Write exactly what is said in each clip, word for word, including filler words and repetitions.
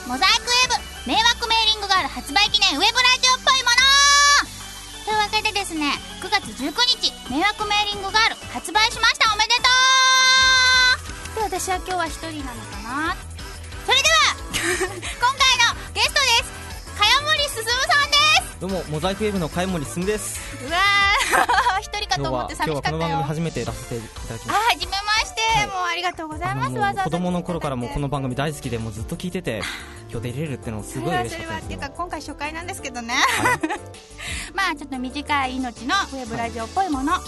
モザイクウェブ迷惑メーリングガール発売記念ウェブラジオっぽいものというわけでですね、くがつじゅうくにち迷惑メーリングガール発売しました。おめでとう。で、私は今日は一人なのかな。それでは今回のゲストです。茅森進さんです。 どうも、モザイクウェブの茅森進です。 うわー一人かと思って寂しかったよ。 今日はこの番組初めて出させていただきます。 あ、はじめまして、はい、もうありがとうございます。わざわざ子供の頃からもうこの番組大好きでもうずっと聞いてて今日出れるってのすごい嬉しかったです。 っていうか今回初回なんですけどね、はい、まあちょっと短い命のウェブラジオっぽいもの、はい、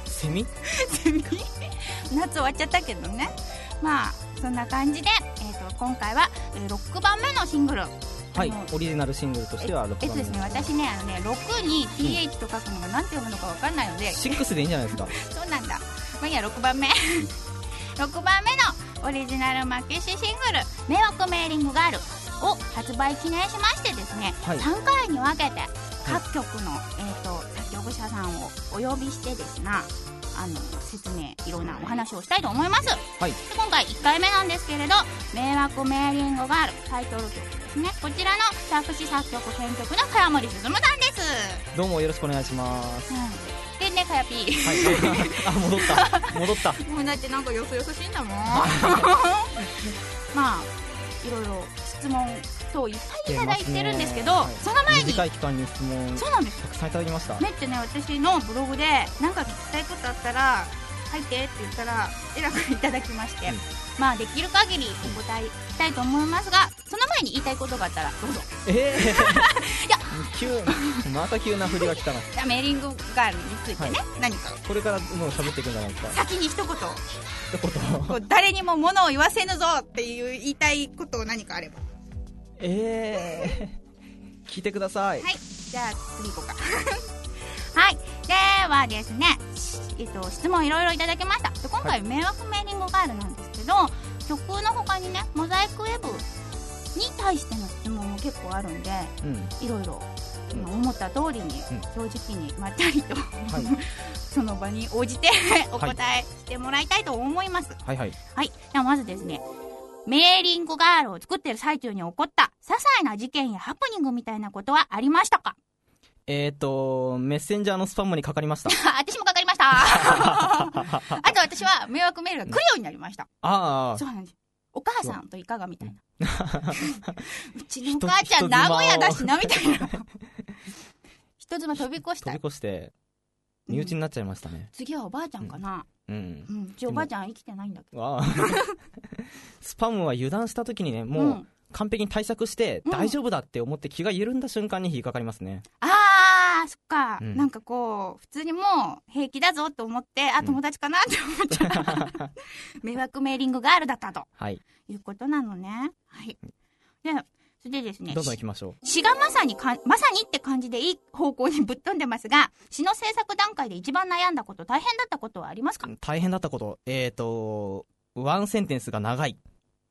セミセミ夏終わっちゃったけどね、まあそんな感じで、えー、と今回はろくばんめのシングル、 はい、オリジナルシングルとしてはろくばんめ。 えっとですね、私ね、あのね、ろくに ティーエイチ と書くのが何て読むのか分かんないので、 シックスでいいんじゃないですか。 そうなんだ。まあいいや、ろくばんめろくばんめのオリジナルマキシシングル迷惑メーリングガールを発売記念しましてですね、はい、さんかいに分けて各局の、はい、えー、と作曲者さんをお呼びしてですね、あの説明、いろんなお話をしたいと思います。はい、で今回いっかいめなんですけれど、迷惑メーリングガールタイトル曲ですね。こちらの作詞作曲編曲の茅森進さんです。 どうもよろしくお願いします。 うんでね、かやぴー、 はい、あ、戻った戻ったもうだってなんかよそよそしいんだもんまあいろいろ質問等いっぱいいただいてるんですけど、はい、その前に短い期間に質問そうなんですたくさんいただきました。 めっちゃね、私のブログでなんか聞きたいことあったら書いてって言ったらえらくいただきまして、うん、まあできる限りお答えしたいと思いますが、その前に言いたいことがあったらどうぞ。えー、いや急また急な振りが来たの。 メーリングガールについてね、はい、何かこれからもう喋っていくんじゃないですか。 先に一言一言誰にも物を言わせぬぞっていう言いたいことを何かあれば。 えー、聞いてください。 はい、じゃあ次行こうかはい、ではですね、えっと、質問いろいろいただきました。で今回、はい、迷惑メーリングガールなんですけど、曲の他にね、モザイクウェブに対しての質問も結構あるんで、うん、いろいろ思った通りに、うん、正直にまったりと、はい、その場に応じてお答えしてもらいたいと思います。 はいはい、 はい、ではまずですね、メーリングガールを作ってる最中に起こった些細な事件やハプニングみたいなことはありましたか？ えーとメッセンジャーのスパムにかかりました。 私もかかりましたあと私は迷惑メールが来るようになりました。 ああ、 そうなんです。お母さんといかがみたいなうちのお母ちゃん名古屋だしなみたいな人妻飛び越した飛び越して身内になっちゃいましたね、うん、 次はおばあちゃんかな。うん、うん、うちおばあちゃん生きてないんだけどスパムは油断した時にね、もう完璧に対策して大丈夫だって思って気が緩んだ瞬間に引っかかりますね、 うん、あーそっか、うん、なんかこう普通にもう平気だぞと思って、あ、友達かなって思っちゃう、うん、迷惑メーリングガールだったと、はい、いうことなのね。はい。でそれでですね、 どんどん行きましょう。 詩がまさにかまさにって感じでいい方向にぶっ飛んでますが、詩の制作段階で一番悩んだこと、大変だったことはありますか？ 大変だったこと、えーとワンセンテンスが長い。ん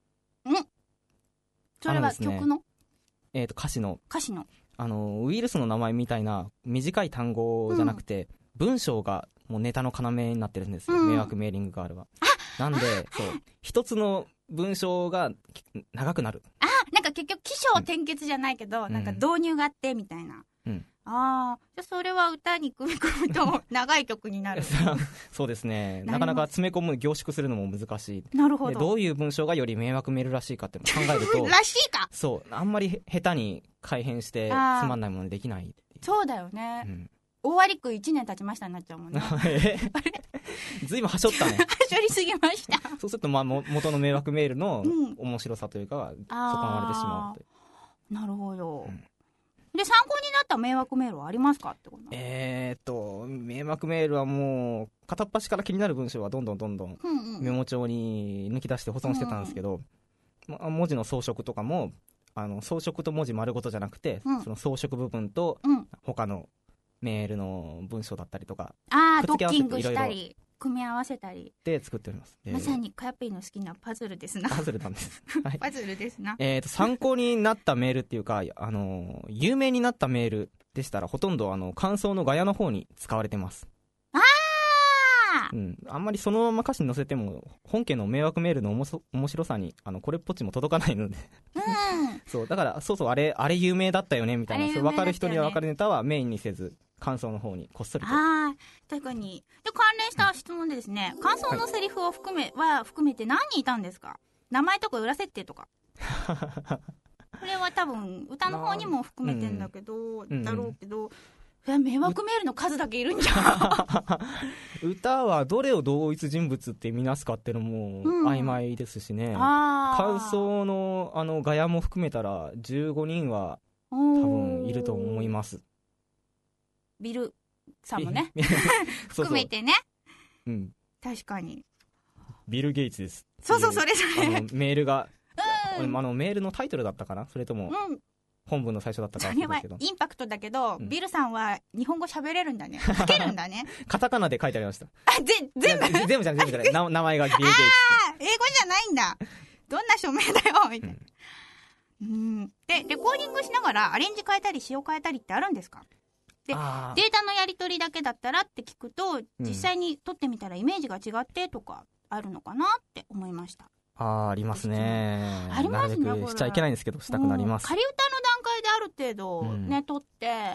それは曲の、 ね、えーと歌詞の歌詞のあのウイルスの名前みたいな短い単語じゃなくて、うん、文章がもうネタの要になってるんですよ、うん、迷惑メーリングガールは。なんでそう一つの文章が長くなる。 あ、なんか結局起承転結じゃないけど、うん、なんか導入があってみたいな、うん、ああ、じゃそれは歌に組み込むと長い曲になるそうですね、なかなか詰め込む凝縮するのも難しい。 なるほど。 でどういう文章がより迷惑メールらしいかって考えるとらしいか、 そうあんまり下手に改変してつまんないものにできない。 そうだよね、うん、大割りくいちねん経ちましたになっちゃうもんねずいぶんはしょったねはしょりすぎましたそうすると、まあ、元の迷惑メールの面白さというかが損なわれてしまうという、 うん、なるほど、うん、で参考になった迷惑メールはありますかってこと。 えーっと迷惑メールはもう片っ端から気になる文章はどんどんどんどんメモ帳に抜き出して保存してたんですけど、うんうん、文字の装飾とかもあの装飾と文字丸ごとじゃなくて、うん、その装飾部分と他のメールの文章だったりとか、 あードッキングしたり組み合わせたりで作っております。 まさにカヤピーの好きなパズルですな。 パズルなんです、はい、 パズルですな。 えーと参考になったメールっていうかあの有名になったメールでしたらほとんどあの感想のガヤの方に使われてます。 あうん、あんまりそのまま歌詞に載せても本家の迷惑メールのおもそ面白さにあのこれっぽっちも届かないので、うん、そうだからそうそうあれあれ有名だったよねみたいな、ね、それ分かる人には分かるネタはメインにせず感想の方にこっそりと。 あ確かに。で関連した質問でですね、うん、感想のセリフを含め、はい、は含めて何人いたんですか？名前とか裏設定とかこれは多分歌の方にも含めてんだけど、うん、だろうけど、うん、迷惑メールの数だけいるんじゃん歌はどれを同一人物って見なすかっていうのも曖昧ですしね、うん、感想 の, あのガヤも含めたらじゅうごにんは多分いると思います。 ビルさんもね含めてねそうそう、うん、確かにビル・ゲイツです。 そうそうそれそれあのメールが、うん、あのメールのタイトルだったかな、それとも、うん本文の最初だったから。 それはインパクトだけど、うん、ビルさんは日本語喋れるんだね。書けるんだね。 カタカナで書いてありました。 あ、ぜ全部全部じゃない全部じゃないな名前がビル・ゲイツ。 ああ、英語じゃないんだ。どんな署名だよみたいな。うん、うんでレコーディングしながらアレンジ変えたり詞を変えたりってあるんですか？でデータのやり取りだけだったらって聞くと、実際に撮ってみたらイメージが違ってとかあるのかなって思いました。 あーありますね。 ありますね。 なるべくしちゃいけないんですけどしたくなります。 仮歌の段階である程度ね、うん、撮って、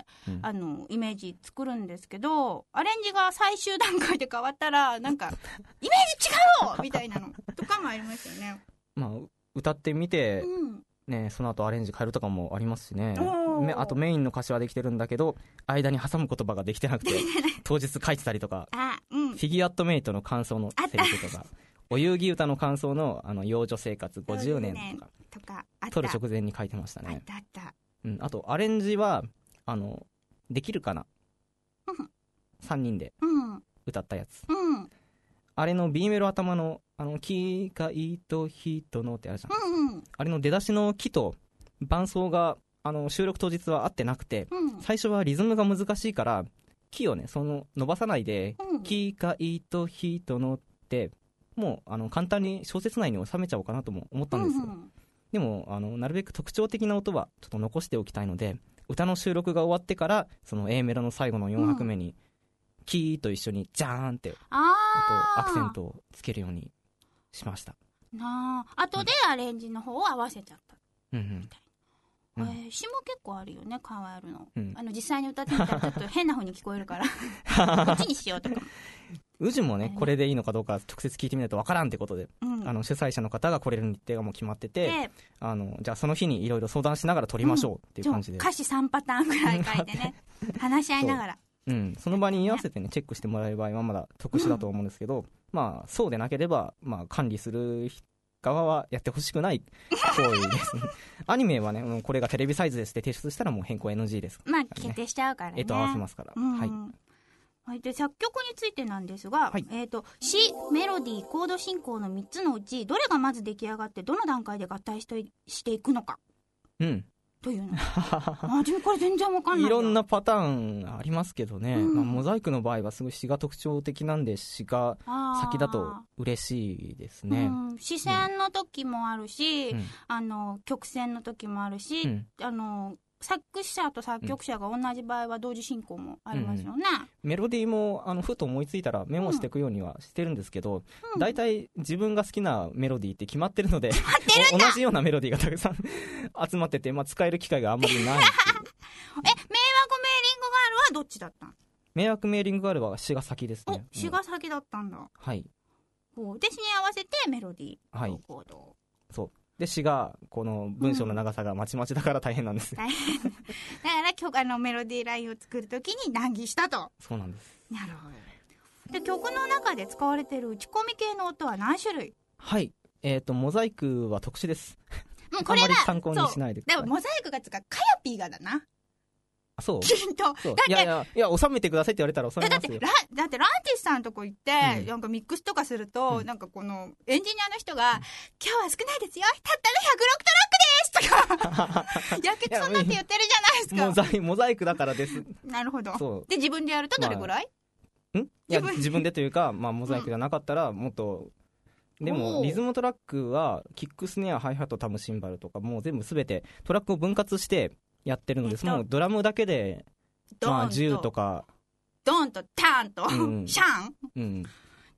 うん、あのイメージ作るんですけど、アレンジが最終段階で変わったらなんかイメージ違うよみたいなのとかもありますよね。 まあ歌ってみて、うんね、その後アレンジ変えるとかもありますしね。あとメインの歌詞はできてるんだけど間に挟む言葉ができてなくて当日書いてたりとか、あ、うん、フィギュアットメイトの感想のセリフとかお遊戯歌の感想 の, あの幼女生活ごじゅうねんとかとか撮る直前に書いてましたね。 あったあった、 うん、あとアレンジはあのできるかな、うん、さんにんで歌ったやつ、うん、あれの B メロ頭のあの機械と人のってあるじゃん、うんうん、あれの出だしの木と伴奏があの収録当日は合ってなくて、うん、最初はリズムが難しいから木をねその伸ばさないで、うん、機械と人のってもうあの簡単に小説内に収めちゃおうかなとも思ったんですよ、うんうん、でもあのなるべく特徴的な音はちょっと残しておきたいので歌の収録が終わってからその A メロの最後のよん拍目に、うん、キーと一緒にジャーンって音アクセントをつけるようにしました。 なあ後でアレンジの方を合わせちゃった、うんうん、みたいな、うんえー、詩も結構あるよね変わるの、うん、あの実際に歌ってみたらちょっと変な風に聞こえるからこっちにしようとか宇治もねこれでいいのかどうか直接聞いてみないとわからんってことで、うん、あの主催者の方が来れる日程がもう決まってて、あのじゃあその日にいろいろ相談しながら撮りましょうっていう感じで、 うん、歌詞さんパターンぐらい書いてね話し合いながらそ,、うん、その場に居合わせてねチェックしてもらえる場合はまだ特殊だと思うんですけど、うん、まあそうでなければ、まあ、管理する側はやってほしくない行為ですねアニメはね、うん、これがテレビサイズですって提出したらもう変更 エヌジー ですから、 ね、まあ決定しちゃうからね絵と合わせますから、うんはいはい、で作曲についてなんですが、はいえー、と詩、メロディー、コード進行のみっつのうちどれがまず出来上がってどの段階で合体してしていくのか、うん、というのあ自分これ全然わかんないよ。 いろんなパターンありますけどね、うんまあ、モザイクの場合はすごい詩が特徴的なんで詩が先だと嬉しいですね、うん、 詩線の時もあるし、うん、あの曲線の時もあるし、うん、あの作詞者と作曲者が同じ場合は同時進行もありますよね、うん、 メロディーもあのふと思いついたらメモしていくようにはしてるんですけど、うん、だいたい自分が好きなメロディーって決まってるので同じようなメロディーがたくさん集まってて、まあ、使える機会があんまりないっていうえ、迷惑メーリングガールはどっちだったん？ 迷惑メーリングガールは詩が先ですね。 詩が先だったんだ、うん、 はいで詩に合わせてメロディーのコードを、はい、そうで詩がこの文章の長さがまちまちだから大変なんです、うん、大変だから曲あのメロディーラインを作るときに難儀したと。 そうなんです。 なるほど。で曲の中で使われている打ち込み系の音は何種類？ はいえーとモザイクは特殊ですもうこれはあんまり参考にしないでください。 でもモザイクがつかカヤピーがだな。 そうきっとだっていやいやいや収めてくださいって言われたら収めますよ。 だってラだってランティスさんとこ行って、うん、なんかミックスとかすると、うん、なんかこのエンジニアの人が、うん、今日は少ないですよたったのひゃくろくトラックですとかやけくそになって言ってるじゃないですか。 モザイモザイクだからです。 なるほど。そうで自分でやるとどれぐらい、 まあ、んいや自分でというか、まあ、モザイクじゃなかったらもっと、うん、でもリズムトラックはキックスネアハイハットタムシンバルとかもう全部すべてトラックを分割してやってるので、えっと、もうドラムだけでまあ、じゅうとかドンとターンと、うん、シャン、うん、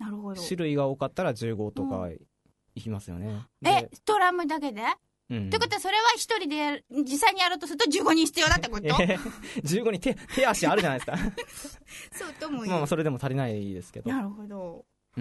なるほど。 種類が多かったらじゅうごとかいきますよね。 うん、え、ドラムだけで？ うん、 ってことはそれは一人でやる、実際にやろうとするとじゅうごにん必要だってこと？えー、 じゅうごにん 手, 手足あるじゃないですか。 そうともいい。 まあそれでも足りないですけど。 なるほど。 うん、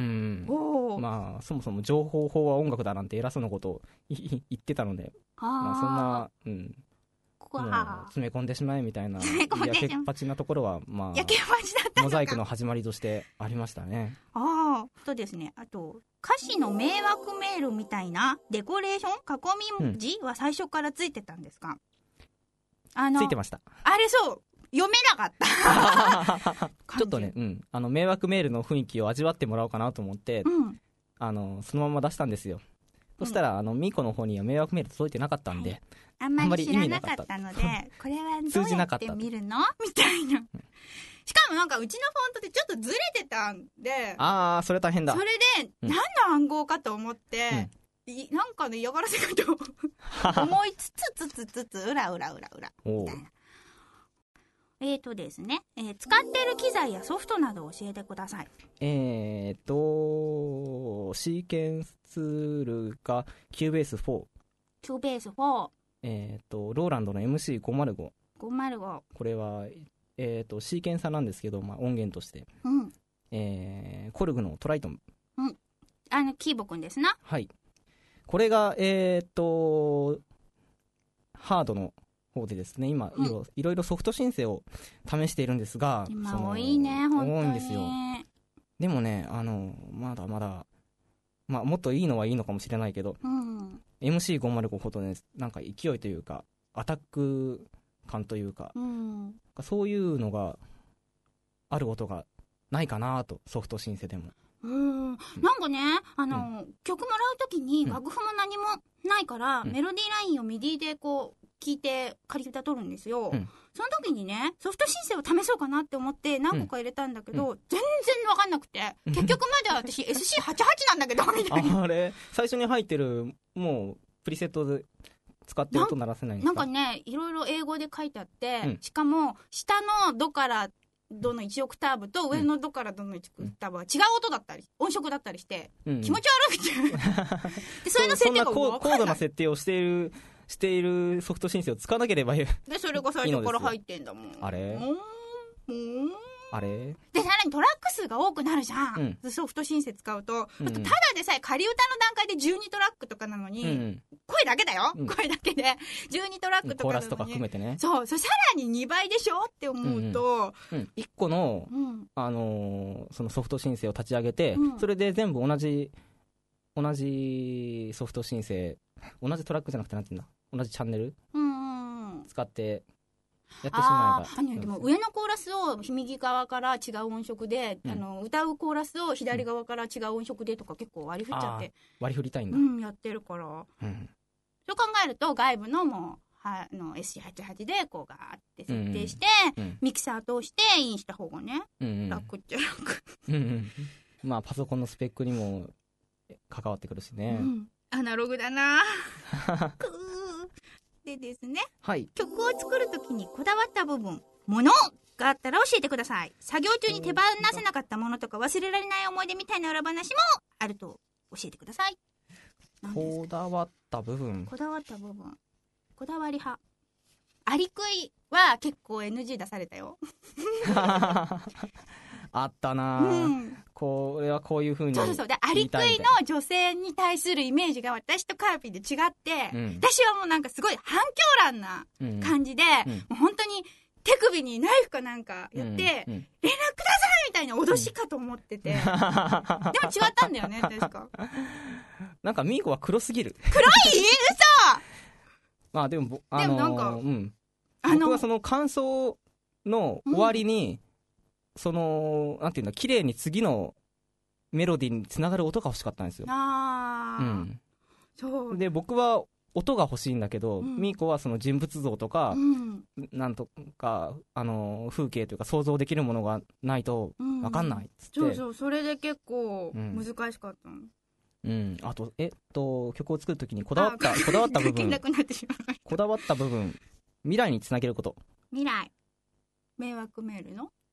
おまあそもそも情報法は音楽だなんて偉そうなことを言ってたので、あまあそんな、うん、もう詰め込んでしまえみたいなやけっぱちなところはまあやけっぱちだったのか、 モザイクの始まりとしてありましたね。 ああ、そうですね。あと歌詞の迷惑メールみたいなデコレーション、囲み文字は最初からついてたんですか？あのついてました。 あれそう読めなかったちょっとね、うん、あの迷惑メールの雰囲気を味わってもらおうかなと思って、うん、あのそのまま出したんですよ。そしたら、うん、あのミーコの方には迷惑メール届いてなかったんで、はい、 あんまり知らなかったのでこれはどうやって見るのみたいな。しかもなんかうちのフォントってちょっとずれてたんで、 ああそれ大変だ。 それで、うん、何の暗号かと思って、うん、なんかね嫌がらせかと思いつつつつつつうらうらうらうらみたいな。えーとですね、えー、使ってる機材やソフトなどを教えてください。 えーとシーケンスツールが キューベースフォーキューベースフォー、 えーとローランドの エムシーごひゃくごごひゃくご、 これは、えーとシーケンサーなんですけど、まあ、音源として、うんえー、コルグのトライトン、 うん、あのキーボくんですな。 はい、これがえーとハードの方でですね、今、うん、いろいろソフト申請を試しているんですが、 今多いね、本当に多いんですよ。 でもね、あのまだまだ、まあ、もっといいのはいいのかもしれないけど、うん、エムシーごひゃくご ほどね、なんか勢いというかアタック感というか、うん、そういうのがあることがないかなと、ソフト申請でも。 うん、なんかね、あの、うん、曲もらうときに楽譜も何もないから、うん、メロディーラインをミディでこう聞いて仮歌取るんですよ、うん、その時にねソフト申請を試そうかなって思って何個か入れたんだけど、うん、全然分かんなくて、結局までは私 エスシーはちじゅうはち なんだけどみたいな。 あれ最初に入ってるもうプリセットで使って音鳴らせないんですか？ なんかねいろいろ英語で書いてあって、うん、しかも下のドからドのいちオクターブと上のドからドのいちオクターブは違う音だったり音色だったりして、うん、気持ち悪くてでそれの設定が分かんない。 そんな高度な設定をしているしているソフト申請を使わなければいい。 でそれが最初から入ってんだもん。 あれもうあれでさらにトラック数が多くなるじゃん、うん、ソフト申請使うと、うん、あとただでさえ仮歌の段階でじゅうにトラックとかなのに、うん、声だけだよ、うん、声だけでじゅうにトラックとかなのに、コーラスとか含めてね、そうそれさらににばいでしょって思うと、 うんうん、いっこの、うんあのー、そのソフト申請を立ち上げて、うん、それで全部同じ同じソフト申請同じトラックじゃなくてなんていうんだ同じチャンネル、うんうん、使ってやってしまえば。 あでも上のコーラスを右側から違う音色で、うん、あの歌うコーラスを左側から違う音色でとか結構割り振っちゃって、 割り振りたいんだ、 うん、やってるから、うん、そう考えると外部のもうはの エスシーはちじゅうはち でこうガーって設定して、うんうん、ミキサー通してインした方がね、うんうん、楽っちゃ楽うん、うん、 まあパソコンのスペックにも関わってくるしね、うん、 アナログだなでですね、はい、曲を作るときにこだわった部分、ものがあったら教えてください。作業中に手放せなかったものとか忘れられない思い出みたいな裏話もあると教えてください。 こだわった部分こだわった部分こだわり派。アリクイは結構 エヌジー 出されたよあったな、うん、これはこういう風にそうそうそうでアリクイの女性に対するイメージが私とカーピーで違って、うん、私はもうなんかすごい反響欄な感じで、うんうん、もう本当に手首にナイフかなんかやって、うんうん、連絡くださいみたいな脅しかと思ってて、うん、でも違ったんだよね確かなんかミーコは黒すぎる黒い嘘まあでも、あのー、でもなんか、うん、僕はその感想の終わりに、うんそのなんていうんだ綺麗に次のメロディーにつながる音が欲しかったんですよ。あ、うん、そうで僕は音が欲しいんだけど、うん、ミーコはその人物像とか、うん、なんとかあの風景というか想像できるものがないと分かんないっつって、 うん、そうそうそれで結構難しかったの、うんうん、あとえっと曲を作るときにこだわったこだわった部分こだわった部分未来につなげること。 未来迷惑メールの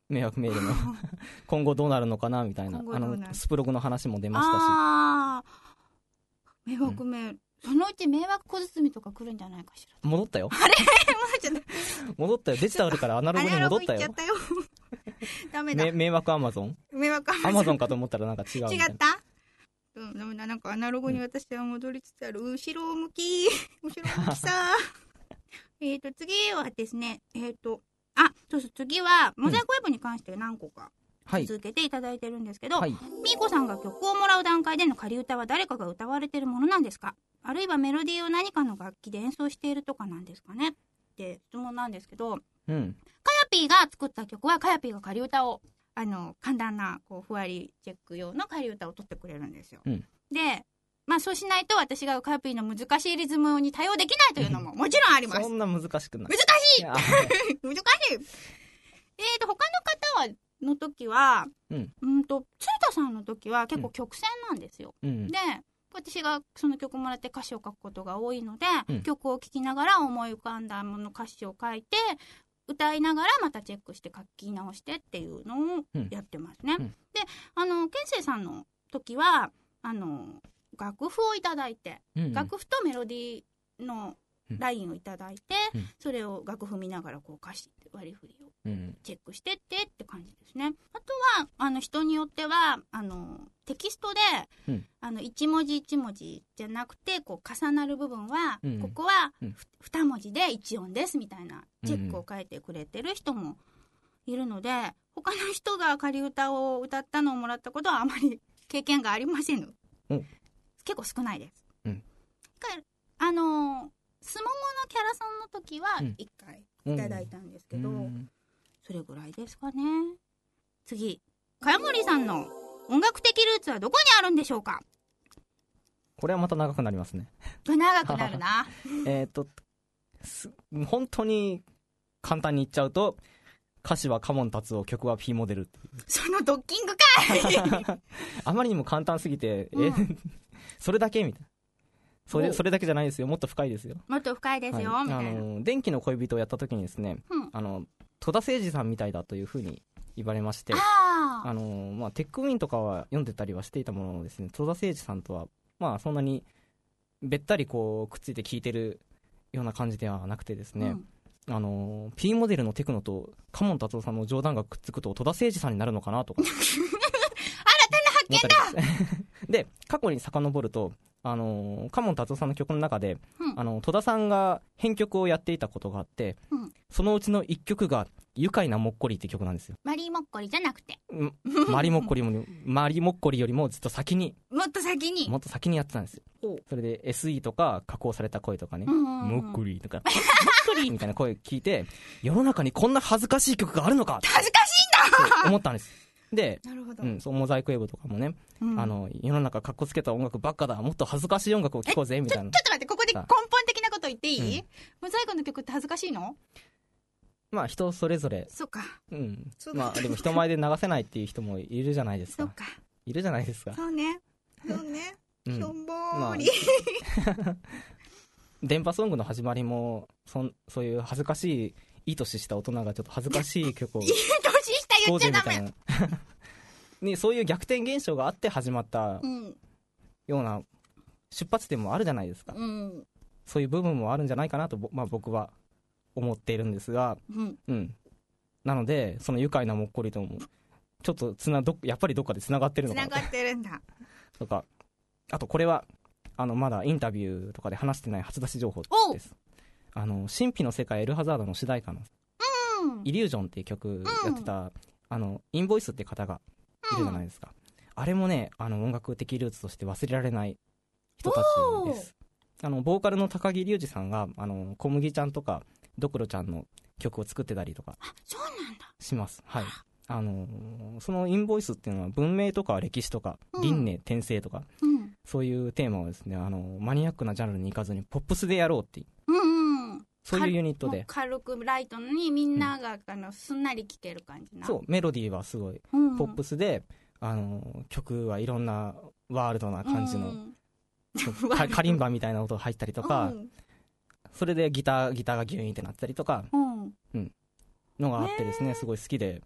迷惑メールの今後どうなるのかなみたいな、あのスプログの話も出ましたし、 あ迷惑メール、うん、そのうち迷惑小包とか来るんじゃないかしら。 戻ったよ。 あれ戻ったよ。デジタルからアナログに戻ったよ。 アナログ行っちゃったよダメだ。 迷惑アマゾン迷惑アマゾンかと思ったらなんか違うみたいな。 違った。うん、ダメだ。なんかアナログに私は戻りつつある。後ろ向き後ろ向きさえっと次はですね、えっ、ー、とあそうそう次はモザイクウェブに関して何個か続けていただいてるんですけど、はい、みーこさんが曲をもらう段階での仮歌は誰かが歌われてるものなんですか、あるいはメロディーを何かの楽器で演奏しているとかなんですかねって質問なんですけど、うん、かやぴーが作った曲はかやぴーが仮歌をあの簡単なこうふわりチェック用の仮歌を取ってくれるんですよ、うん、でまあそうしないと私がかやぴーの難しいリズムに対応できないというのももちろんあります。 そんな難しくない。 難しい難しい。えーと他の方はの時は、うん、うんと鶴田さんの時は結構曲線なんですよ、うん、で私がその曲もらって歌詞を書くことが多いので、うん、曲を聴きながら思い浮かんだもの歌詞を書いて歌いながらまたチェックして書き直してっていうのをやってますね、うんうん、であの健生さんの時はあの楽譜をいただいて、うんうん、楽譜とメロディーのラインをいただいて、うん、それを楽譜見ながらこう歌詞割り振りをチェックしてってって感じですね。あとはあの人によってはあのテキストで、うん、あの一文字一文字じゃなくてこう重なる部分は、うん、ここは二文字で一音ですみたいなチェックを書いてくれてる人もいるので、他の人が仮歌を歌ったのをもらったことはあまり経験がありません。うん結構少ないです、うん、あのすもものキャラソンの時はいっかいいただいたんですけど、うん、それぐらいですかね。次茅森さんの音楽的ルーツはどこにあるんでしょうか。 これはまた長くなりますね。 長くなるなえっと本当に簡単に言っちゃうと歌詞はカモン達夫、曲は P モデルっていう。 そのドッキングかいあまりにも簡単すぎて、うん、えそれだけみたいな。それそれだけじゃないですよ。もっと深いですよ。 もっと深いですよ、はい、みたいな。あの電気の恋人をやった時にですね、うん、あの戸田誠二さんみたいだというふうに言われまして、ああの、まあ、テックウィンとかは読んでたりはしていたもののですね、戸田誠二さんとはまあそんなにべったりこうくっついて聴いてるような感じではなくてですね、うん、あの P モデルのテクノとカモン達夫さんの冗談がくっつくと戸田誠二さんになるのかなとか新たな発見だで過去に遡るとあのカモン達夫さんの曲の中で、うん、あの戸田さんが編曲をやっていたことがあって、うん、そのうちのいっきょくが愉快なもっこりって曲なんですよ。 マリーもっこりじゃなくてマリーもっこりもマリーもっこりよりもずっと先にもっと先にもっと先にやってたんですよ。それで エスイー とか加工された声とかね、もっこりとかもっこりみたいな声聞いて世の中にこんな恥ずかしい曲があるのか恥ずかしいんだ思ったんです。で、 なるほど、 うん、そうモザイクウェブとかもね、うん、あの世の中かっこつけた音楽ばっかだ、もっと恥ずかしい音楽を聴こうぜみたいな。 ちょ、ちょっと待って、ここで根本的なこと言っていい、うん、モザイクの曲って恥ずかしいの？ まあ人それぞれ。 そうか、 うん、まあでも人前で流せないっていう人もいるじゃないですか。 そうか、 いるじゃないですか。 そうねそうね、うん、しょんぼーり、 まあ、電波ソングの始まりも そ, そういう恥ずかしいいい年した大人がちょっと恥ずかしい曲をいい年した言っちゃダメにそういう逆転現象があって始まったような出発点もあるじゃないですか、うん、そういう部分もあるんじゃないかなと、まあ、僕は思っているんですが、うんうん、なのでその愉快なもっこりともちょっとつなどやっぱりどっかでつながってるのかなつながってるんだとか、あとこれはあのまだインタビューとかで話してない初出し情報です。あの神秘の世界エルハザードの主題歌の、うん、イリュージョンっていう曲やってた、うん、あのインボイスって方がいるじゃないですか、うん、あれもねあの音楽的ルーツとして忘れられない人たちです。あのボーカルの高木隆二さんがあの小麦ちゃんとかドクロちゃんの曲を作ってたりとかします。はい、あのそのインボイスっていうのは文明とか歴史とか輪廻転生とか、うん、そういうテーマをですねあのマニアックなジャンルに行かずにポップスでやろうっていう、うんうん、そういうユニットで軽くライトにみんなが、うん、あのすんなり聴ける感じな。 そうメロディーはすごい、うんうん、ポップスであの曲はいろんなワールドな感じの、うん、カリンバみたいな音が入ったりとか、うん、それでギターギターがギューンってなったりとか、うんうん、のがあってですねすごい好きで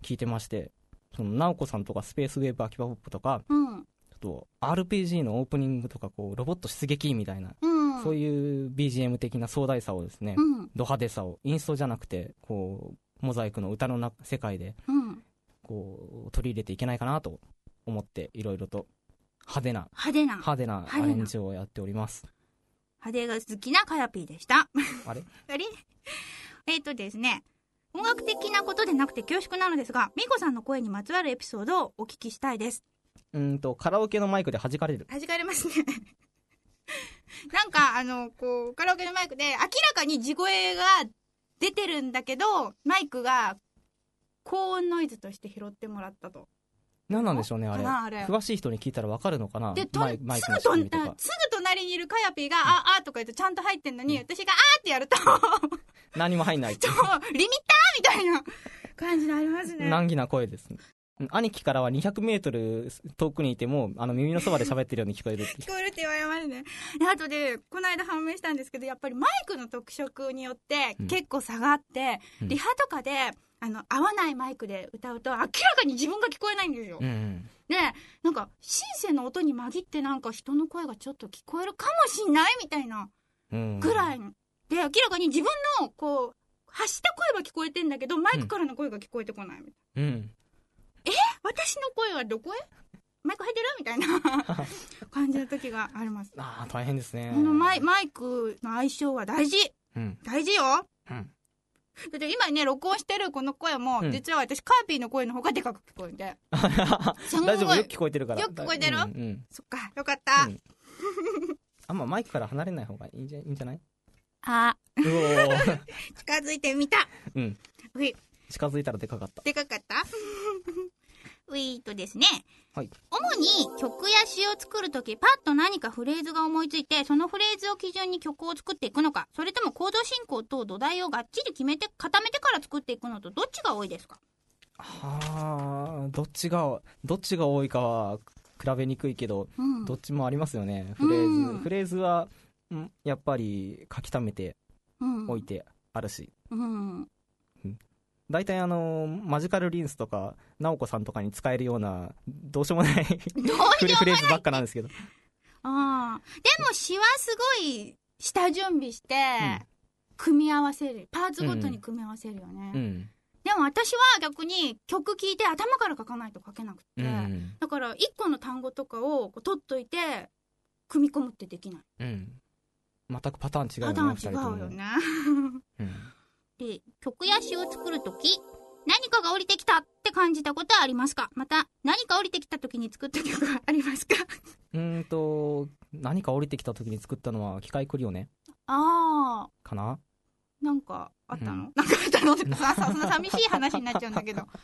聞いてまして、その直子さんとかスペースウェーブアキバポップとか、 うん、 ちょっと アールピージー のオープニングとかこうロボット出撃みたいな、 うん、 そういう ビージーエム 的な壮大さをですね、 うん、 ド派手さをインストじゃなくてこうモザイクの歌のな世界でこう取り入れていけないかなと思っていろいろと派手な派手な派手なアレンジをやっております。 派手が好きなカヤピーでした。 あれあれえっとですね、音楽的なことでなくて恐縮なのですが、みこさんの声にまつわるエピソードをお聞きしたいです。 うんとカラオケのマイクで弾かれる。 弾かれますね。なんかあのこうカラオケのマイクで明らかに地声が出てるんだけど、マイクが高音ノイズとして拾ってもらったと。 何なんでしょうね、あれ。 あれ詳しい人に聞いたら分かるのかな。 で、とマイマイすクの仕組みとか。 ぐ隣にいるカヤピーが、あ、あとか言うとちゃんと入ってんのに、私があーってやると、 何も入んない。 リミッターみたいな感じになりますね。 難儀な声ですね。兄貴からはにひゃくメートル遠くにいても、あの耳のそばで喋ってるように聞こえるって。 聞こえるって言われますね。で、あとで、この間判明したんですけど、やっぱりマイクの特色によって結構差があって、うん、リハとかで、あの、合わないマイクで歌うと、明らかに自分が聞こえないんですよ。うん、で、なんか、シンセの音に紛ってなんか人の声がちょっと聞こえるかもしんないみたいなぐらい、うん、で、明らかに自分の、こう、発した声は聞こえてんだけど、マイクからの声が聞こえてこないみたいな。うん、え私の声はどこへマイク入ってるみたいな感じの時があります。 ああ、大変ですね。 このマイ、マイクの相性は大事。うん、大事よ。うん。だって今ね、録音してるこの声も、うん、実は私、カーピーの声の方がでかく聞こえて。 大丈夫、よく聞こえてるから。 よく聞こえてる、うんうん、そっか、よかった。うん、 あんまマイクから離れない方がいいんじゃ、いいんじゃない？ あー。近づいてみた。 うん。 うい。 近づいたらでかかった。 でかかったウィーとですね、 はい、 主に曲や詩を作るときパッと何かフレーズが思いついてそのフレーズを基準に曲を作っていくのか、それともコード進行と土台をがっちり決めて固めてから作っていくのとどっちが多いですか？ はあ、どっちがどっちが多いかは比べにくいけど、うん、どっちもありますよね。フレーズ、うん、フレーズはんやっぱり書き溜めておいてあるし、うんうん大体あのマジカルリンスとか直子さんとかに使えるようなどうしようもないフレーズばっかなんですけど、 あでも詩はすごい下準備して組み合わせる、パーツごとに組み合わせるよね、うんうん、でも私は逆に曲聴いて頭から書かないと書けなくて、うん、だからいっこの単語とかを取っといて組み込むってできない、うん、 全くパターン違うよね。 パターン違うよね、うんで曲や詩を作るとき何かが降りてきたって感じたことはありますか？また何か降りてきたときに作った曲はありますか？ うーんと何か降りてきたときに作ったのは機械クリオネあーかな。 なんかあったの、うん、なんかあったのってさその寂しい話になっちゃうんだけど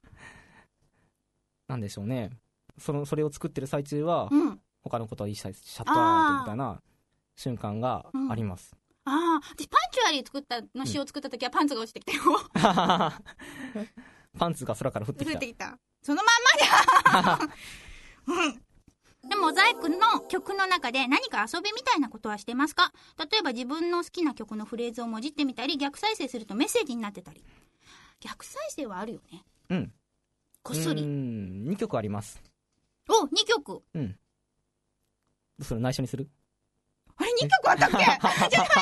なんでしょうね。そのそれを作ってる最中は、うん、他のことは一切シャットアウトみたいな瞬間があります、うんああ、私パンチュアリー作ったの詩を作った時はパンツが落ちてきたよ、 うん、パンツが空から降ってきた。降ってきた。 そのまんまじゃん。でもモザイクの曲の中で何か遊びみたいなことはしてますか？例えば自分の好きな曲のフレーズをもじってみたり、逆再生するとメッセージになってたり。逆再生はあるよね。 うん。 こっそり。 うーん、にきょくあります。 お、にきょく。 うん。それ内緒にする？ あれにきょくあったっけ？ちょっと待って。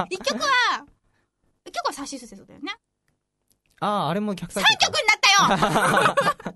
いっきょくは、いっきょくはサシスセソだよね。 ああ、あれも逆再生。さんきょくになったよ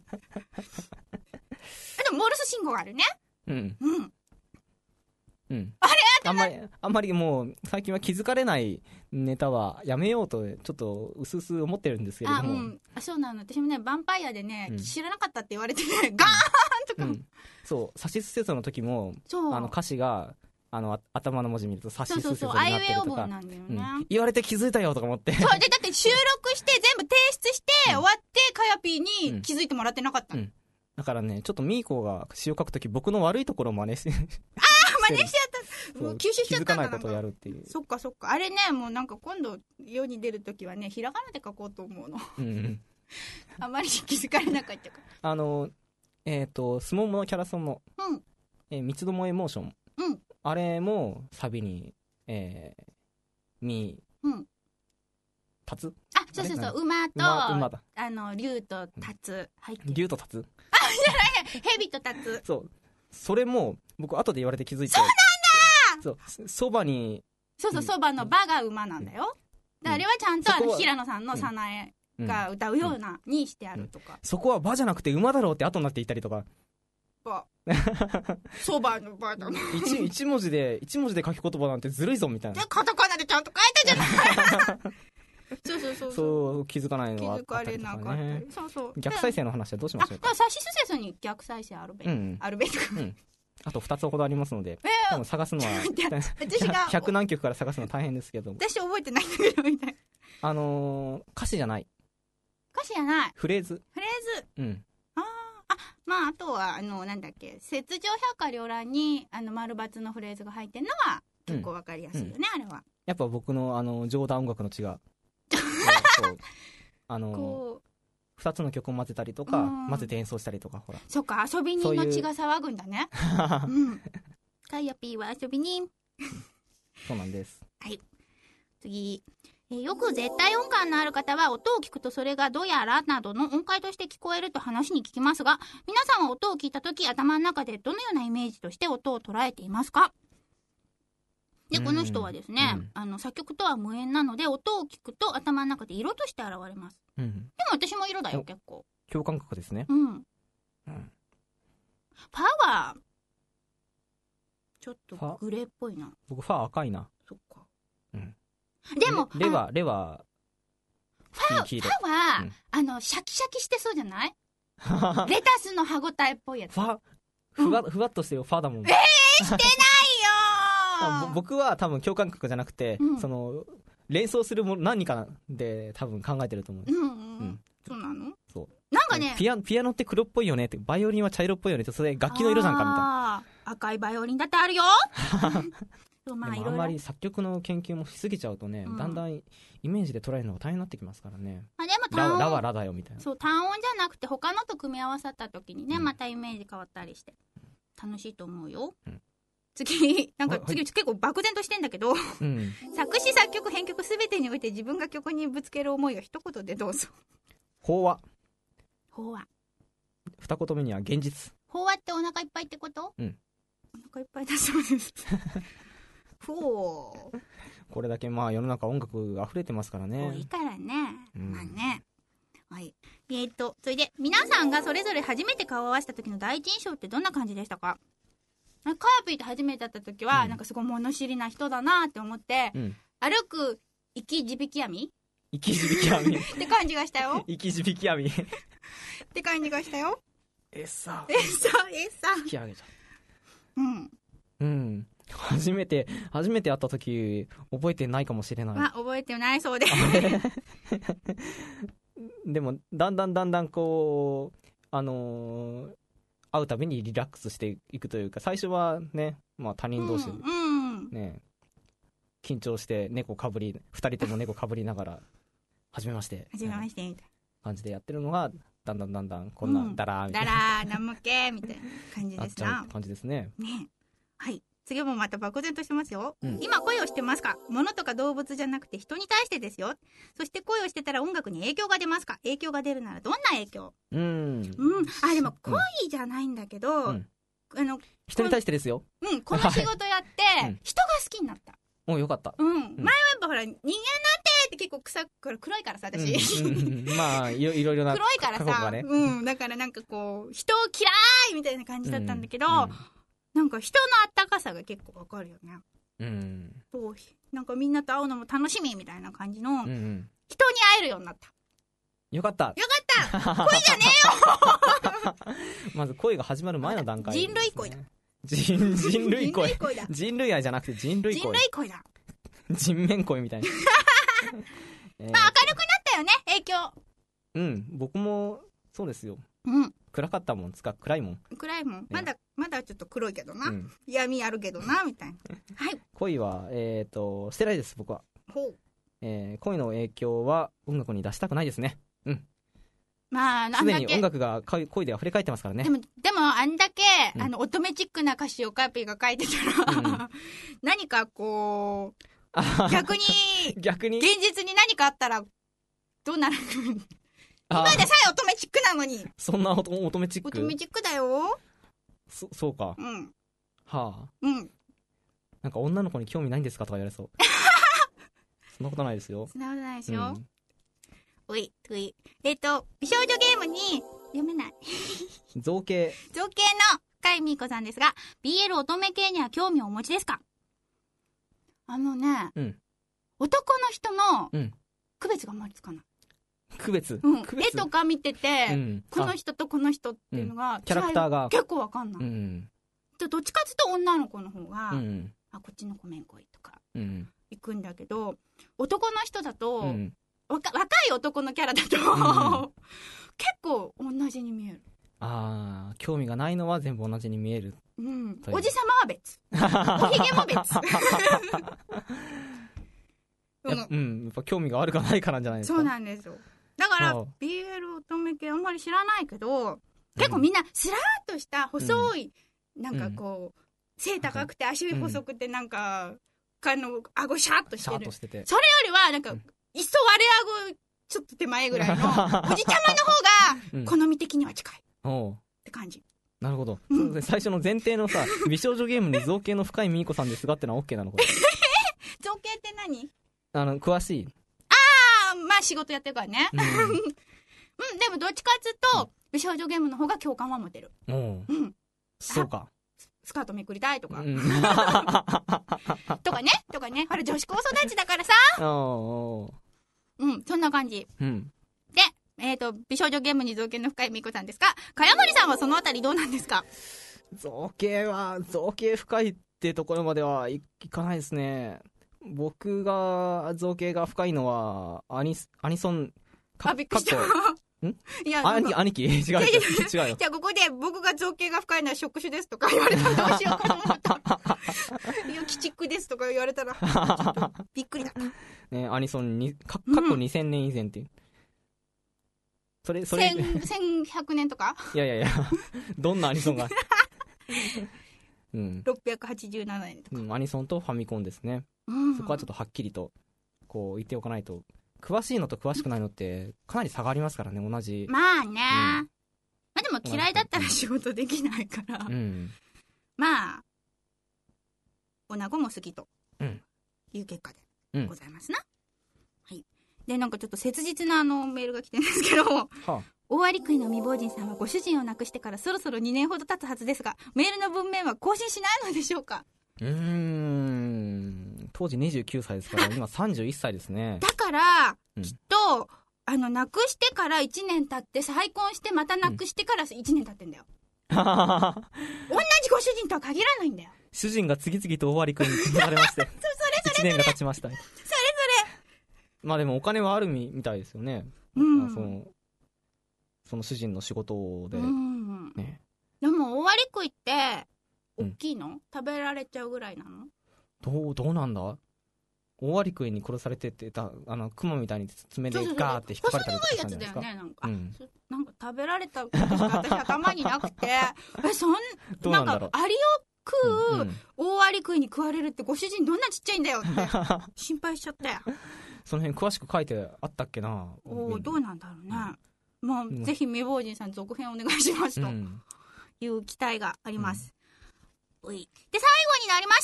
でも、モールス信号があるね。 うん。 うん。 うん。 あれあんまり、あんまりもう、最近は気づかれないネタはやめようと、ちょっと、うすうす思ってるんですけれども。 あ、うん。あ、そうなの。私もね、ヴァンパイアでね、うん、知らなかったって言われてね、ガーンとか、うん。そう、 サシスセソの時も、あの歌詞が、あの頭の文字見るとサシスセソになってるとか、 そうそうそう、アイウェイオブなんだよね、 うん、言われて気づいたよとか思って。 そうで、だって収録して全部提出して、うん、終わってカヤピーに気づいてもらってなかった、うんうん、 だからね、ちょっとミーコが詩を書くとき僕の悪いところを真似してああ真似しちゃったもう吸収しちゃったんだ。 気づかないことをやるっていう。 そっかそっか。あれね、もうなんか今度世に出るときはね、ひらがなで書こうと思うの、うん、あまり気づかれなかったからあのえっ、ー、とスモモのキャラソンの、 うんえー、三つどもエモーション、 うん、 あれもサビに、えー、み、 うん、 立つあ、 そうそうそう、馬と、 馬馬だあの、竜とタツ入ってる。 竜とタツあ、じゃないや、蛇とタツ。 そう。それも、僕、後で言われて気づいて。 そうなんだそう、そばに。 そうそう、そばの馬が馬なんだよ。うん、あれはちゃんと、あの、平野さんの早苗が歌うような、にしてあるとか、 うんうん。そこは馬じゃなくて馬だろうって後になっていたりとか。 馬。そばの馬だな。 一、一文字で、一文字で書き言葉なんてずるいぞみたいな。 で、カタカナでちゃんと書いたじゃないそうそうそう。 そう、気づかないのは、 ね。気づかれなかったり。そうそう。 逆再生の話はどうしましょうか。 あ、サシスセスに逆再生あるべ。うん。あるべとか。うん。 あとふたつほどありますので、えー、探すのは、私がひゃく何曲から探すの大変ですけど。 私覚えてないんだけど、みたいな。 あのー、歌詞じゃない。 歌詞じゃない。 フレーズ。 フレーズ。 うん。 ああ、まあ、あとは、あの、なんだっけ、雪上百花繚乱に、あの、丸抜のフレーズが入ってるのは、結構わかりやすいよね、うん、あれは。 やっぱ僕の、あの、上段音楽の血が、そうあのー、二つの曲を混ぜたりとか、混ぜて演奏したりとか、ほら。 そっか、遊び人の血が騒ぐんだね。ううん。カイヤピーは遊び人。 そうなんです。 はい。次。えー、よく絶対音感のある方は音を聞くとそれがどやらなどの音階として聞こえると話に聞きますが、皆さんは音を聞いたとき頭の中でどのようなイメージとして音を捉えていますか？で、この人はですね、うん、あの作曲とは無縁なので音を聞くと頭の中で色として現れます。うん、でも私も色だよ、結構。 共感覚ですね。 うん。うん、ファはちょっとグレーっぽいな。 僕ファ赤いな。 そっか。 うん。 でもレはレはファファは、うん、あのシャキシャキしてそうじゃない？レタスの歯ごたえっぽいやつ。 ファふわ、うん、ふわっとしてるファだもん。 えー、してないよ僕は多分共感覚じゃなくて、うん、その連想するもの何かで多分考えてると思う。 うんうん。うん、そうなの？ そう。 なんかね、 ピア、ピアノって黒っぽいよねって、バイオリンは茶色っぽいよねって、それ楽器の色じゃんかみたいな。 赤いバイオリンだってあるよ。 そう、まあ、でもあんまり作曲の研究もしすぎちゃうとね、うん、だんだんイメージで捉えるのが大変になってきますからね。 あ、でも単音ラ、ラはラだよみたいな。 そう、単音じゃなくて他のと組み合わさった時にね、うん、またイメージ変わったりして楽しいと思うよ。うん、次、なんか次、結構漠然としてんだけど、うん、作詞作曲編曲すべてにおいて自分が曲にぶつける思いを一言でどうぞ。 法話。 法話。 二言目には現実。 法話ってお腹いっぱいってこと？うん。お腹いっぱいだそうです。ほう。 これだけまあ世の中音楽溢れてますからね。 多いからね。うん、まあね。はい。えー、っと、それで皆さんがそれぞれ初めて顔を合わせた時の第一印象ってどんな感じでしたか？カヤピーと初めて会った時は、うん、なんかすごい物知りな人だなって思って、うん、歩く生き字引網生き字引網って感じがしたよ。 生き字引網って感じがしたよ。 えっさえっさえっさ引き上げちゃう。うんうん初めて初めて会った時覚えてないかもしれない。 あ、覚えてないそうででもだんだんだんだんこうあのー、会うたびにリラックスしていくというか、最初はね、まあ、他人同士で、うんうん、ね、緊張して猫かぶりふたりとも猫かぶりながらはじめましてはじめましてみたいな感じでやってるのがだんだんだんだんこんなダラーみたいな、 うん、ダラーなむけみたいな感じですな。 あっちゃう感じですね。 ね、はい。次もまた漠然としてますよ、うん、今恋をしてますか？物とか動物じゃなくて人に対してですよ。そして恋をしてたら音楽に影響が出ますか？影響が出るならどんな影響？うん、うん、あ、でも恋じゃないんだけど、うん、 あの人に対してですよ。 うん、この仕事やって人が好きになった。 お、よかった。 うん、前はやっぱほら人間なんてって結構臭く黒いからさ私、 うんうん、まあいろいろな黒いからさ、ね、うん、だからなんかこう人を嫌いみたいな感じだったんだけど、うんうん、なんか人のあったかさが結構わかるよね。うん。そう、なんかみんなと会うのも楽しみみたいな感じの、うんうん、人に会えるようになった。 よかった。 よかった。恋じゃねえよまず恋が始まる前の段階、ね、 人類恋だ。 人、人類恋。 人類恋だ。 人類愛じゃなくて人類恋。 人類恋だ。 人面恋みたいな。 えー、まあ明るくなったよね、影響。 うん、僕もそうですよ。 うん。 暗かったもん、つか暗いもん。 暗いもん。まだ、まだちょっと黒いけどな。うん、闇あるけどな、みたいな。はい。 恋は、えっ、ー、と、してないです、僕は。 ほう。 えー、恋の影響は音楽に出したくないですね。うん。 まあ、なんだっけ。 すでに音楽が恋で溢れ返ってますからね。 でも、でも、あんだけ、うん、あの、乙女チックな歌詞をカーピーが書いてたら、うん、何かこう、逆に、 逆に、 現実に何かあったら、 どうなる今でさえ乙女チックなのに。 そんな乙女チック？ 乙女チックだよ。 そ、そうか。 うん。 はあ。 うん。 なんか女の子に興味ないんですかとか言われそう。そんなことないですよ。 そんなことないですよ。うい、うい。えっと、美少女ゲームに、読めない。 造形。 造形の深井美子さんですが、ビーエル 乙女系には興味をお持ちですか？あのね、うん、男の人の区別があんまりつかない。 区別、 うん、 区別絵とか見てて、うん、この人とこの人っていうのが、うん、 キャラクターが結構わかんない。うん、どっちかっていうと女の子の方が、うん、あ、こっちの子めんこいとか、行くんだけど、男の人だと、うん若, 若い男のキャラだと、うん、結構同じに見える。 ああ、興味がないのは全部同じに見える。 うん。おじさまは別。おひげも別。 や, うん、やっぱ興味があるかないかなんじゃないですか。 そうなんですよ。だから ビーエル 乙女系あんまり知らないけど、結構みんなスラーっとした細い、うん、なんかこう背高くて足細くてなんか、うん、あの顎シャーっとしてる。シャーっとしてて。それよりはなんか、うんいっそ割れ顎ちょっと手前ぐらいのおじちゃまの方が好み的には近いって感じ、うん、 なるほど、うん、最初の前提のさ美少女ゲームに造形の深いみーこさんですがってのは OK なのこれ造形って何？ あの詳しい。 ああまあ仕事やってるからね、うん、うん、でもどっちかっつうと、うん、美少女ゲームの方が共感は持てる。うん、うん、 そうか。 スカートめくりたいとか、うん、とかねとかね、あれ女子高育ちだからさおうん、そんな感じ、うん、で、えっ、ー、と美少女ゲームに造形の深いみこさんですが、茅森さんはそのあたりどうなんですか？ 造形は造形深いってところまではいかないですね。僕が造形が深いのはアニ、アニソンかあびっくりしたんいや兄貴兄貴違う違う違うじゃあここで僕が造形が深いのは触手ですとか言われたらどうしようかと思ったいや鬼畜ですとか言われたらちょっとびっくりだったね。アニソンにか過去にせんねん以前っていう、うん、それそれせんひゃくねんとかいやいやいやどんなアニソンがうん、ろっぴゃくはちじゅうななねんとか、 うん、アニソンとファミコンですね、うん、そこはちょっとはっきりとこう言っておかないと。詳しいのと詳しくないのってかなり差がありますからね、同じ。 まあね、うん、まあでも嫌いだったら仕事できないから、うん、まあ女子も好きという結果でございますな、うん、はい。でなんかちょっと切実なあのメールが来てるんですけど、はあ、大アリクイの未亡人さんはご主人を亡くしてからそろそろにねんほど経つはずですが、メールの文面は更新しないのでしょうか？ うーん、当時にじゅうきゅうさいですから今さんじゅういっさいですね。 だから、うん、きっとあの亡くしてからいちねん経って再婚してまた亡くしてからいちねん経ってんだよ、うん、同じご主人とは限らないんだよ。 主人が次々と大割りくんに決められましてそれそれそれいちねんが経ちました。それそれまあでもお金はあるみたいですよね、うん、そのその主人の仕事で、うんね、でも大割り食いって大きいの、うん、食べられちゃうぐらいなの？ どう、どうなんだ。大アリクイに殺されててたあのクマみたいに爪でガーって引っかかれたりとかしたんじゃないですか。 細長いやつだよね、なんか、うん、なんか食べられたことしか私頭になくてえそんどうなんだろう。 なんかアリを食う、うんうん、大アリクイに食われるってご主人どんなちっちゃいんだよって心配しちゃったよその辺詳しく書いてあったっけな。 おどうなんだろうね、うん、もう、うん、ぜひ未亡人さん続編お願いしますという期待があります、うん、で最後になりました、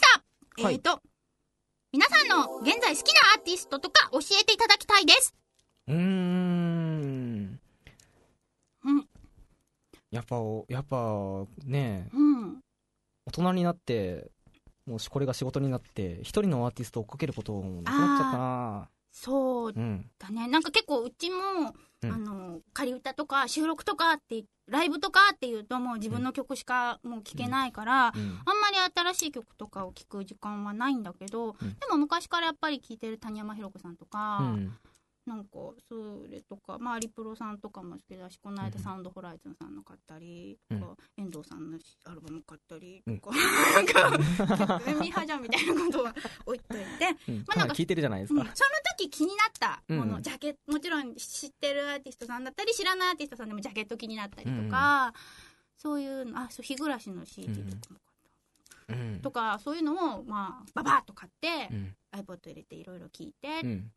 はい、えっ、ー、と皆さんの現在好きなアーティストとか教えていただきたいです。 うーん、うん、やっぱやっぱね、うん、大人になってもしこれが仕事になって一人のアーティストを追っかけることもなくなっちゃったな。 そうだね、うん、なんか結構うちも、うん、あの仮歌とか収録とかってライブとかっていうともう自分の曲しかもう聴けないから、うんうん、あんまり新しい曲とかを聴く時間はないんだけど、うん、でも昔からやっぱり聴いてる谷山ひろ子さんとか、うん、なんかそれとか、まあ、リプロさんとかも好きだし、この間サウンドホライズンさんの買ったりとか、うん、遠藤さんのアルバム買ったりとか、うん、なんかミーハーじゃんみたいなことは置いといて、 うん、まあなんか聞いてるじゃないですか、うん、 その時気になったもの、うん、ジャケットもちろん知ってるアーティストさんだったり知らないアーティストさんでもジャケット気になったりとか、うん、そういうの、あ、そう日暮らしの シーディー とかも買った、うん、とかそういうのをまあババーっと買って、うん、iPod 入れていろいろ聞いて、うん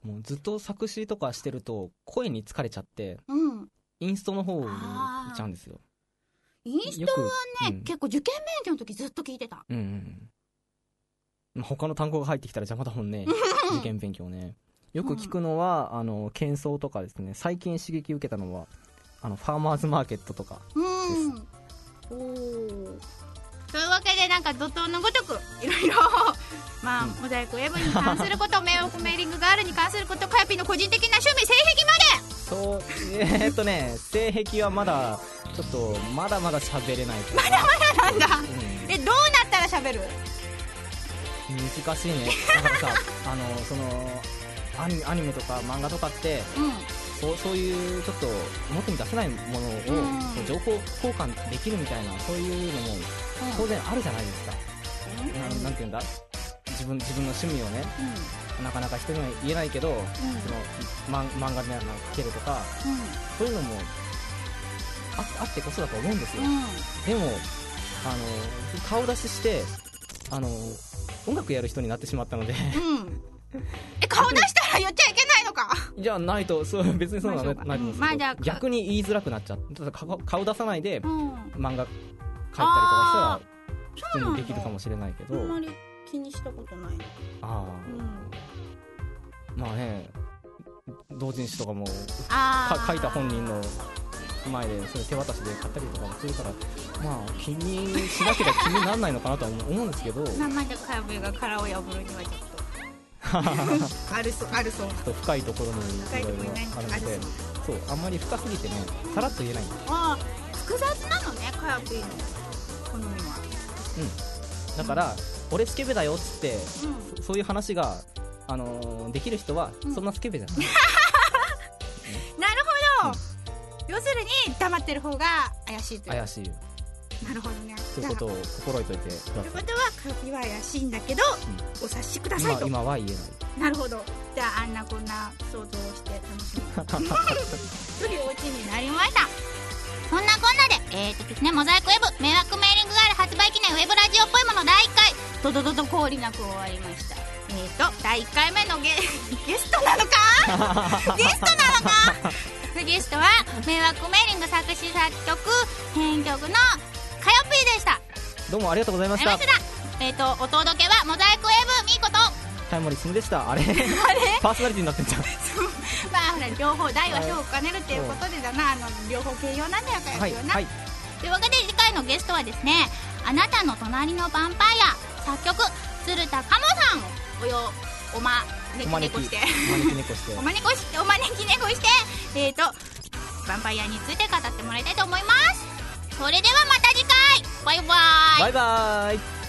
もうずっと作詞とかしてると声に疲れちゃって、 うん、 インストの方に行っちゃうんですよ。 インストはね、うん、結構受験勉強の時ずっと聞いてた。 うんうん、他の単語が入ってきたら邪魔だもんね受験勉強ね。よく聞くのは、うん、あの喧騒とかですね。最近刺激受けたのはあのファーマーズマーケットとかです。うん、 おー、というわけで、なんか怒涛のごとくいろいろまあ、うん、モザイクウェブに関すること迷惑メーリングガールに関すること、かやぴーの個人的な趣味、性癖まで。 そう、えー、っとね性癖はまだちょっとまだまだ喋れない。 まだまだなんだ、うん、え、どうなったら喋る？ 難しいね。だからさあのそのアニメ、アニメとか漫画とかって、うん、そう、そういうちょっと表に出せないものを、うん、情報交換できるみたいな、そういうのも当然あるじゃないですか。うん、な, なんていうんだ、自分、自分の趣味をね、うん、なかなか人には言えないけど、うん、その漫画で描けるとか、うん、そういうのも あ, あってこそだと思うんですよ。うん、でもあの顔出ししてあの音楽やる人になってしまったので、うんえ、顔出したら言っちゃいけないのか。 じゃあないと、そう、別にそうなのないんですけど、まあ、じゃ逆に言いづらくなっちゃって、顔出さないで漫画描いたりとかしたら普通にできるかもしれないけど、 あんまり気にしたことない。 ああ、うん、まあね、同人誌とかもか書いた本人の前でそれ手渡しで買ったりとかもするから、まあ気にしなければ気にならないのかなとは思うんですけど、 まあまだかやぶが殻を破るにはちょっとあるそう、あるそう。ちょっと深いところにいろいろあるので、そう、あんまり深すぎてね、さらっと言えないんです。 ああ、複雑なのね、かやぴーの好みは。 うん。だから、うん、俺スケベだよっつって、うん、そ, そういう話が、あのー、できる人は、そんなスケベじゃない。うん、 なるほど、うん。要するに、黙ってる方が怪しいという。 怪しいよ。 なるほどね。 ということを心得ておいてください。ということは、かやぴーは怪しいんだけど、うん、お察しくださいと。 今、今は言えない。 なるほど。じゃあ、あんなこんな想像をして楽しみというオチになりました。そんなこんなで、えーとですね、モザイクウェブ迷惑メーリングガール発売記念ウェブラジオっぽいものだいいっかい、ドドドド氷なく終わりました。えーと、だいいっかいめの ゲ, ゲストなのかゲストなのかゲストは、迷惑メーリング作詞作曲、編曲のかよぴーでした。 どうもありがとうございました。 えーと、お届けはモザイクウェブみーことタイモリスムでした。あれあれパーソナリティになってんじゃん。 まあほら、両方大は小を兼ねるっていうことでだな、あの両方形容なんだよかよ、はいな、はい、というわけで次回のゲストはですね、あなたの隣のヴァンパイア作曲鶴田かもさんをよおまねき猫してお招き猫してお招きしてお招き猫してえーとヴァンパイアについて語ってもらいたいと思います。それではまた次回、バイバーイバイバーイ。